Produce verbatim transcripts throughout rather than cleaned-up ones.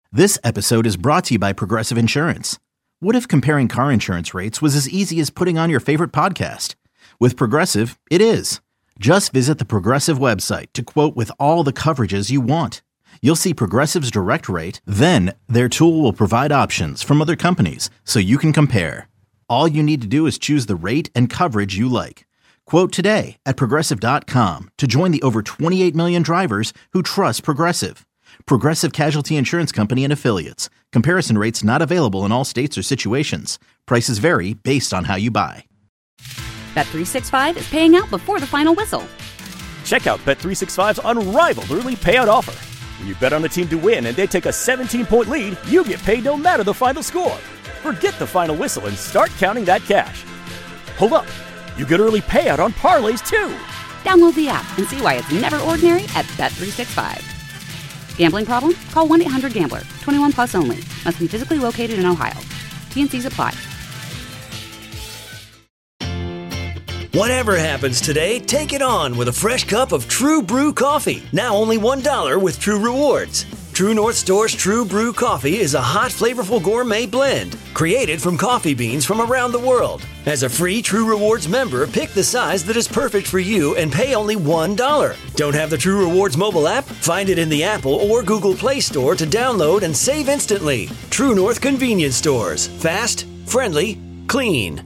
This episode is brought to you by Progressive Insurance. What if comparing car insurance rates was as easy as putting on your favorite podcast? With Progressive, it is. Just visit the Progressive website to quote with all the coverages you want. You'll see Progressive's direct rate, then their tool will provide options from other companies so you can compare. All you need to do is choose the rate and coverage you like. Quote today at Progressive dot com to join the over twenty-eight million drivers who trust Progressive. Progressive Casualty Insurance Company and Affiliates. Comparison rates not available in all states or situations. Prices vary based on how you buy. Bet three sixty-five is paying out before the final whistle. Check out Bet three sixty-five's unrivaled early payout offer. When you bet on a team to win and they take a seventeen-point lead, you get paid no matter the final score. Forget the final whistle and start counting that cash. Hold up. You get early payout on parlays, too. Download the app and see why it's never ordinary at Bet three sixty-five. Gambling problem? Call one eight hundred gambler. twenty-one plus only. Must be physically located in Ohio. T and C's apply. Whatever happens today, take it on with a fresh cup of True Brew coffee. Now only one dollar with True Rewards. True North Store's True Brew coffee is a hot, flavorful gourmet blend created from coffee beans from around the world. As a free True Rewards member, pick the size that is perfect for you and pay only one dollar. Don't have the True Rewards mobile app? Find it in the Apple or Google Play Store to download and save instantly. True North Convenience Stores. Fast, friendly, clean.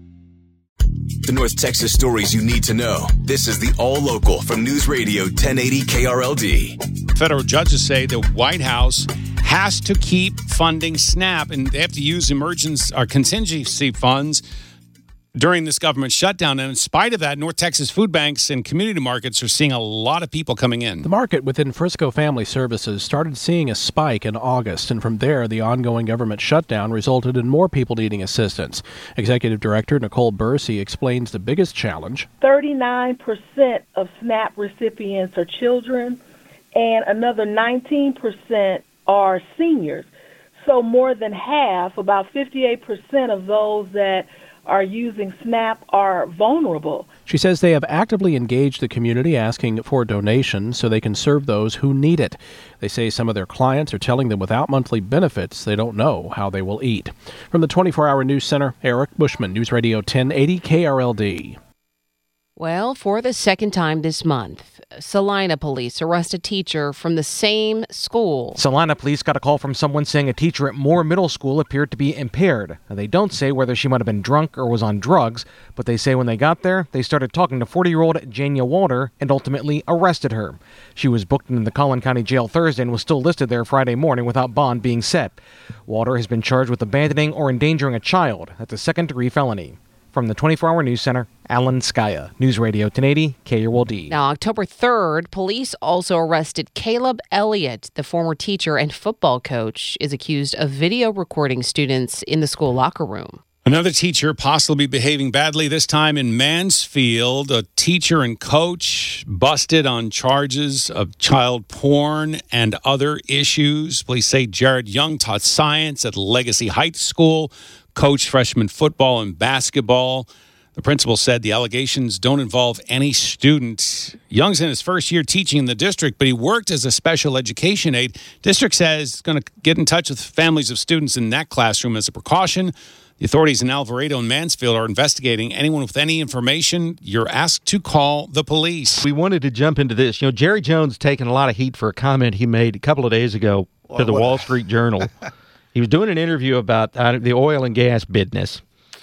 The North Texas stories you need to know. This is the All Local from News Radio ten eighty K R L D. Federal judges say the White House has to keep funding SNAP, and they have to use emergency or contingency funds during this government shutdown. And in spite of that, North Texas food banks and community markets are seeing a lot of people coming in. The market within Frisco Family Services started seeing a spike in August, and from there, the ongoing government shutdown resulted in more people needing assistance. Executive Director Nicole Bursey explains the biggest challenge. thirty-nine percent of SNAP recipients are children, and another nineteen percent are seniors. So more than half, about fifty-eight percent of those that are using SNAP are vulnerable. She says they have actively engaged the community asking for donations so they can serve those who need it. They say some of their clients are telling them without monthly benefits, they don't know how they will eat. From the twenty-four hour News Center, Eric Bushman, News Radio ten eighty K R L D. Well, for the second time this month, Salina police arrest a teacher from the same school. Salina police got a call from someone saying a teacher at Moore Middle School appeared to be impaired. Now, they don't say whether she might have been drunk or was on drugs, but they say when they got there, they started talking to forty-year-old Jania Walter and ultimately arrested her. She was booked in the Collin County Jail Thursday and was still listed there Friday morning without bond being set. Walter has been charged with abandoning or endangering a child. That's a second-degree felony. From the twenty-four hour News Center, Alan Skaya, News Radio ten eighty K R L D. Now, October third, police also arrested Caleb Elliott. The former teacher and football coach is accused of video recording students in the school locker room. Another teacher possibly behaving badly, this time in Mansfield. A teacher and coach busted on charges of child porn and other issues. Police say Jared Young taught science at Legacy Heights School, coached freshman football and basketball. The principal said the allegations don't involve any student. Young's in his first year teaching in the district, but he worked as a special education aide. District says it's going to get in touch with families of students in that classroom as a precaution. The authorities in Alvarado and Mansfield are investigating. Anyone with any information, you're asked to call the police. We wanted to jump into this. You know, Jerry Jones taking a lot of heat for a comment he made a couple of days ago well, to the what? Wall Street Journal. He was doing an interview about uh, the oil and gas business.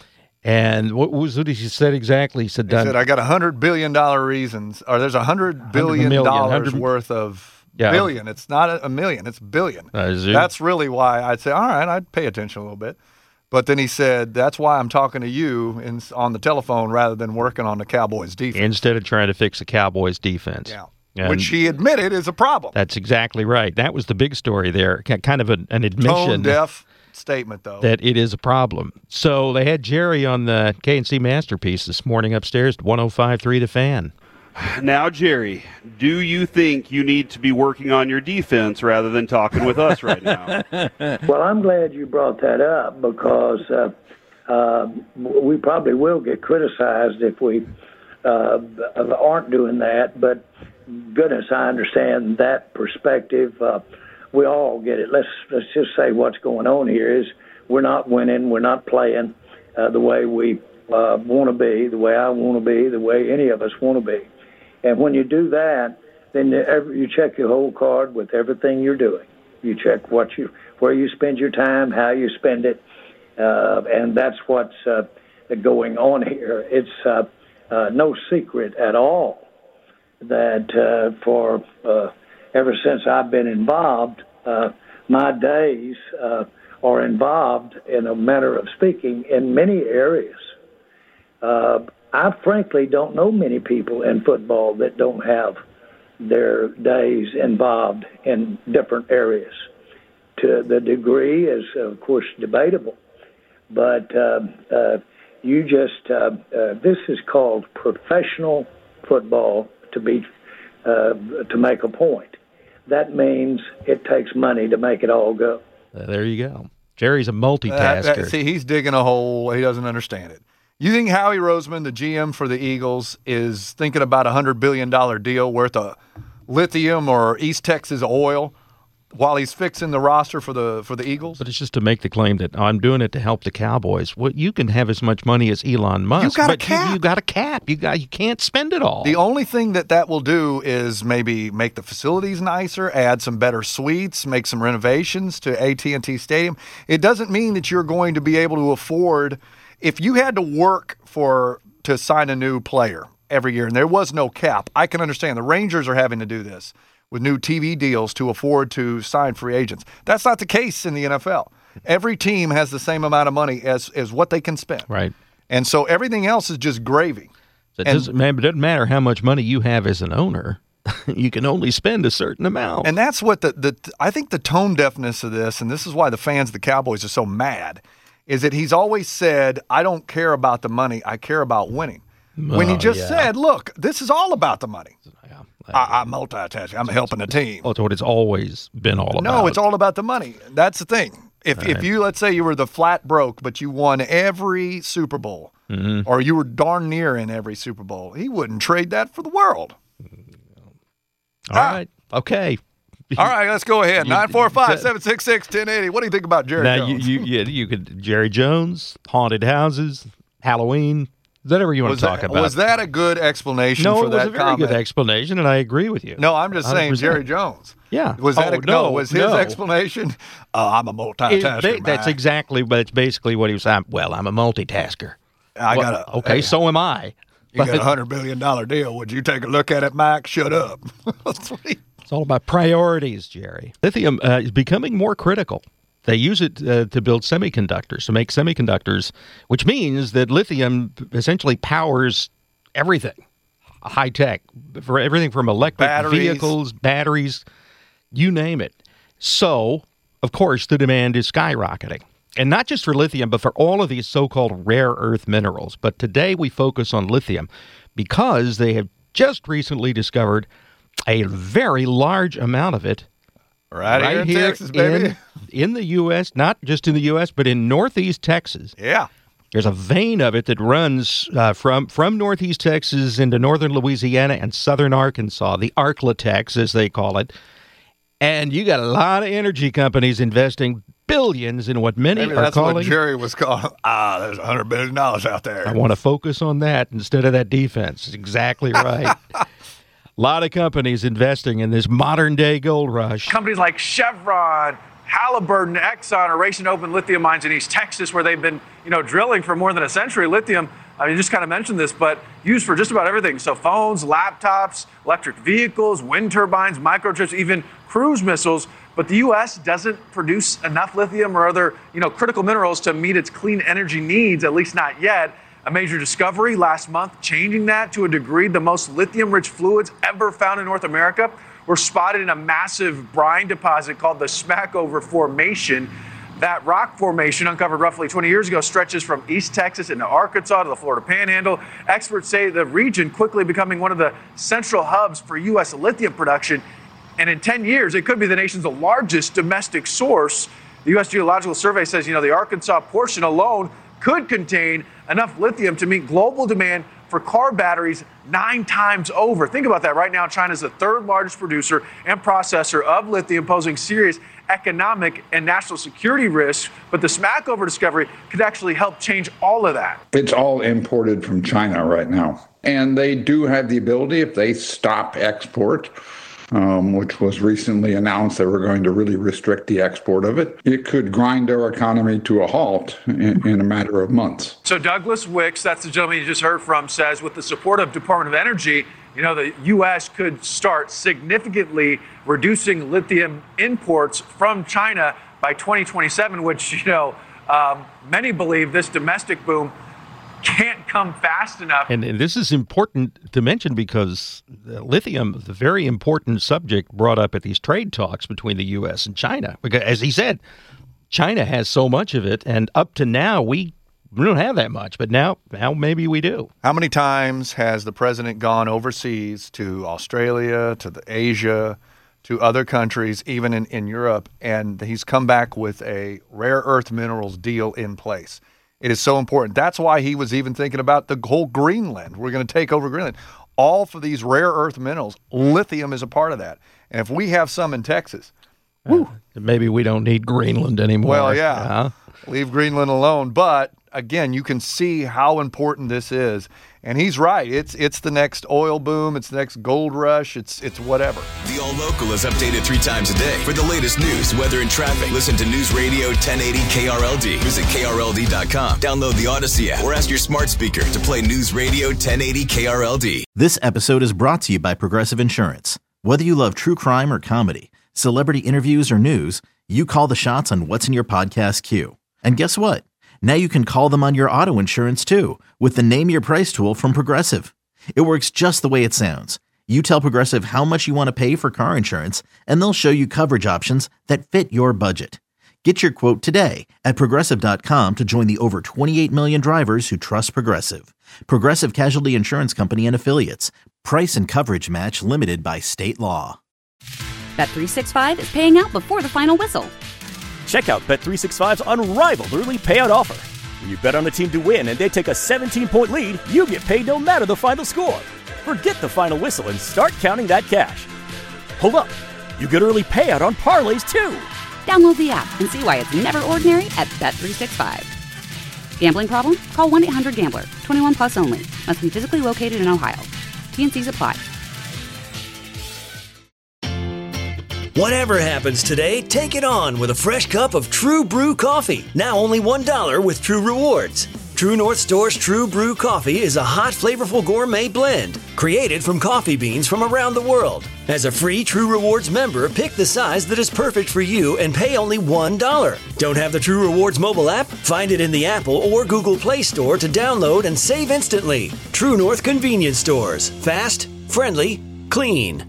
And what was what he said exactly? He said, he said I got one hundred billion dollars reasons, or there's one hundred billion dollars worth of yeah. billion. It's not a million, it's billion. Uh, that's really why I'd say, all right, I'd pay attention a little bit. But then he said, that's why I'm talking to you in, on the telephone rather than working on the Cowboys defense. Instead of trying to fix the Cowboys defense. Yeah. And which he admitted is a problem. That's exactly right. That was the big story there. Kind of an, an admission. Tone-deaf statement, though. That it is a problem. So they had Jerry on the K and C Masterpiece this morning upstairs at one oh five point three The Fan. Now, Jerry, do you think you need to be working on your defense rather than talking with us right now? Well, I'm glad you brought that up because uh, uh, we probably will get criticized if we uh, aren't doing that. But goodness, I understand that perspective. Uh, we all get it. Let's let's just say what's going on here is we're not winning. We're not playing uh, the way we uh, want to be, the way I want to be, the way any of us want to be. And when you do that, then you check your whole card with everything you're doing. You check what you, where you spend your time, how you spend it, uh, and that's what's uh, going on here. It's uh, uh, no secret at all that uh, for uh, ever since I've been involved, uh, my days uh, are involved, in a manner of speaking, in many areas. Uh, I frankly don't know many people in football that don't have their days involved in different areas. To the degree is, of course, debatable, but uh, uh, you just uh, uh, this is called professional football. To be uh, to make a point, that means it takes money to make it all go. Uh, there you go. Jerry's a multitasker. Uh, that, see, he's digging a hole. He doesn't understand it. You think Howie Roseman, the G M for the Eagles, is thinking about a one hundred billion dollars deal worth of lithium or East Texas oil while he's fixing the roster for the for the Eagles? But it's just to make the claim that oh, I'm doing it to help the Cowboys. Well, you can have as much money as Elon Musk. You got but a cap. You, you got a cap. You got you can't spend it all. The only thing that that will do is maybe make the facilities nicer, add some better suites, make some renovations to A T and T Stadium. It doesn't mean that you're going to be able to afford. If you had to work for to sign a new player every year and there was no cap, I can understand. The Rangers are having to do this with new T V deals to afford to sign free agents. That's not the case in the N F L. Every team has the same amount of money as, as what they can spend. Right. And so everything else is just gravy. So it, doesn't, man, it doesn't matter how much money you have as an owner. You can only spend a certain amount. And that's what the, the I think the tone deafness of this, and this is why the fans of the Cowboys are so mad, is that he's always said, I don't care about the money, I care about winning. Oh, when he just yeah. said, look, this is all about the money. Yeah, I, I'm multitasking. I'm helping the team. That's what it's always been all about. No, it's all about the money. That's the thing. If right. if you, let's say you were the flat broke, but you won every Super Bowl, mm-hmm. or you were darn near in every Super Bowl, he wouldn't trade that for the world. All ah. right. Okay. All right, let's go ahead. nine four five, seven six six, one zero eight zero. What do you think about Jerry now, Jones? You, you, you could Jerry Jones, haunted houses, Halloween, whatever you want was to talk that, about. Was that a good explanation no, for that comment? No, it was a very comment? good explanation, and I agree with you. No, I'm just saying one hundred percent. Jerry Jones. Yeah. Was that oh, a, no, no, was his no. explanation, uh, I'm a multitasker, it, That's exactly, but it's basically what he was saying. Well, I'm a multitasker. I well, got a Okay, hey, so am I. You but, got a one hundred billion dollars deal. Would you take a look at it, Mike? Shut up. That's what he... It's all about priorities, Jerry. Lithium uh, is becoming more critical. They use it uh, to build semiconductors, to make semiconductors, which means that lithium essentially powers everything, high tech, for everything from electric batteries. vehicles, batteries, you name it. So, of course, the demand is skyrocketing. And not just for lithium, but for all of these so-called rare earth minerals. But today we focus on lithium because they have just recently discovered a very large amount of it right, right here in here Texas, baby. In, in the U S, not just in the U S, but in northeast Texas. Yeah. There's a vein of it that runs uh, from, from northeast Texas into northern Louisiana and southern Arkansas, the Arklatex, as they call it. And you got a lot of energy companies investing billions in what many Maybe are that's calling... That's what Jerry was calling, ah, there's one hundred billion dollars out there. I want to focus on that instead of that defense. Exactly right. A lot of companies investing in this modern-day gold rush. Companies like Chevron, Halliburton, Exxon are racing to open lithium mines in East Texas where they've been, you know, drilling for more than a century. Lithium, I mean, you just kind of mentioned this, but used for just about everything. So phones, laptops, electric vehicles, wind turbines, microchips, even cruise missiles. But the U S doesn't produce enough lithium or other, you know, critical minerals to meet its clean energy needs, at least not yet. A major discovery last month, changing that to a degree. The most lithium-rich fluids ever found in North America were spotted in a massive brine deposit called the Smackover Formation. That rock formation, uncovered roughly twenty years ago, stretches from East Texas into Arkansas to the Florida Panhandle. Experts say the region quickly becoming one of the central hubs for U S lithium production. And in ten years, it could be the nation's largest domestic source. The U S Geological Survey says, you know, the Arkansas portion alone could contain enough lithium to meet global demand for car batteries nine times over. Think about that. Right now, China is the third largest producer and processor of lithium, posing serious economic and national security risks. But the Smackover discovery could actually help change all of that. It's all imported from China right now. And they do have the ability, if they stop export, um, which was recently announced that we're going to really restrict the export of it, it could grind our economy to a halt in, in a matter of months. So Douglas Wicks, that's the gentleman you just heard from, says with the support of Department of Energy, you know, the U S could start significantly reducing lithium imports from China by twenty twenty-seven, which, you know, um, many believe this domestic boom can't come fast enough. And, and this is important to mention because lithium, the very important subject brought up at these trade talks between the U S and China. Because, as he said, China has so much of it, and up to now, we we don't have that much, but now, now maybe we do. How many times has the president gone overseas to Australia, to the Asia, to other countries, even in, in Europe, and he's come back with a rare earth minerals deal in place? It is so important. That's why he was even thinking about the whole Greenland. We're going to take over Greenland. All for these rare earth minerals. Lithium is a part of that. And if we have some in Texas, whew, uh, maybe we don't need Greenland anymore. Well, yeah. Uh-huh. Leave Greenland alone. But again, you can see how important this is. And he's right. It's it's the next oil boom. It's the next gold rush. It's it's whatever. The All Local is updated three times a day. For the latest news, weather, and traffic, listen to News Radio ten eighty K R L D. Visit K R L D dot com. Download the Odyssey app or ask your smart speaker to play News Radio ten eighty K R L D. This episode is brought to you by Progressive Insurance. Whether you love true crime or comedy, celebrity interviews or news, you call the shots on what's in your podcast queue. And guess what? Now you can call them on your auto insurance too with the Name Your Price tool from Progressive. It works just the way it sounds. You tell Progressive how much you want to pay for car insurance, and they'll show you coverage options that fit your budget. Get your quote today at Progressive dot com to join the over twenty-eight million drivers who trust Progressive. Progressive Casualty Insurance Company and Affiliates. Price and coverage match limited by state law. Bet three sixty-five is paying out before the final whistle. Check out Bet three sixty-five's unrivaled early payout offer. When you bet on the team to win and they take a seventeen-point lead, you get paid no matter the final score. Forget the final whistle and start counting that cash. Hold up. You get early payout on parlays, too. Download the app and see why it's never ordinary at Bet three sixty-five. Gambling problem? Call one eight hundred gambler. twenty-one plus only. Must be physically located in Ohio. T N Cs apply. Whatever happens today, take it on with a fresh cup of True Brew coffee. Now only one dollar with True Rewards. True North Store's True Brew coffee is a hot, flavorful gourmet blend created from coffee beans from around the world. As a free True Rewards member, pick the size that is perfect for you and pay only one dollar. Don't have the True Rewards mobile app? Find it in the Apple or Google Play Store to download and save instantly. True North Convenience Stores. Fast, friendly, clean.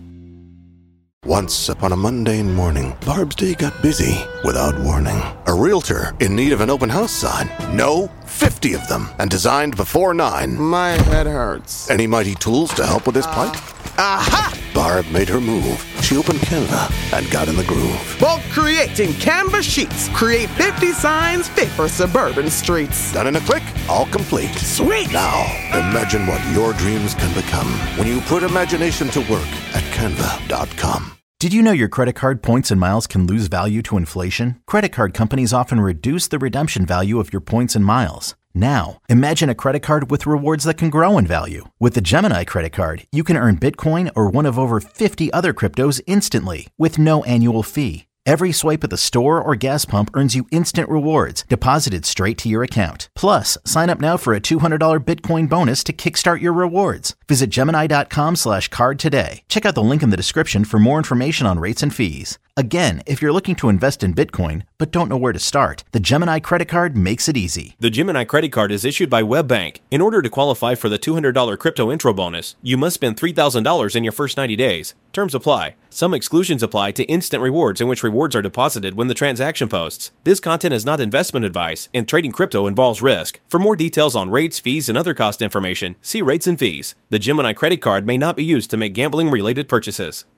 Once upon a mundane morning, Barb's day got busy without warning. A realtor in need of an open house sign. No, fifty of them, and designed before nine. My head hurts. Any mighty tools to help with this plight? Aha! Barb made her move. She opened Canva and got in the groove. Bulk creating Canva sheets. Create fifty signs fit for suburban streets. Done in a click, all complete. Sweet! Now, imagine what your dreams can become when you put imagination to work at canva dot com. Did you know your credit card points and miles can lose value to inflation? Credit card companies often reduce the redemption value of your points and miles. Now, imagine a credit card with rewards that can grow in value. With the Gemini credit card, you can earn Bitcoin or one of over fifty other cryptos instantly with no annual fee. Every swipe at the store or gas pump earns you instant rewards deposited straight to your account. Plus, sign up now for a two hundred dollars Bitcoin bonus to kickstart your rewards. Visit Gemini dot com slash card today. Check out the link in the description for more information on rates and fees. Again, if you're looking to invest in Bitcoin but don't know where to start, the Gemini credit card makes it easy. The Gemini credit card is issued by WebBank. In order to qualify for the two hundred dollars crypto intro bonus, you must spend three thousand dollars in your first ninety days. Terms apply. Some exclusions apply to instant rewards in which rewards are deposited when the transaction posts. This content is not investment advice, and trading crypto involves risk. For more details on rates, fees, and other cost information, see rates and fees. The Gemini credit card may not be used to make gambling-related purchases.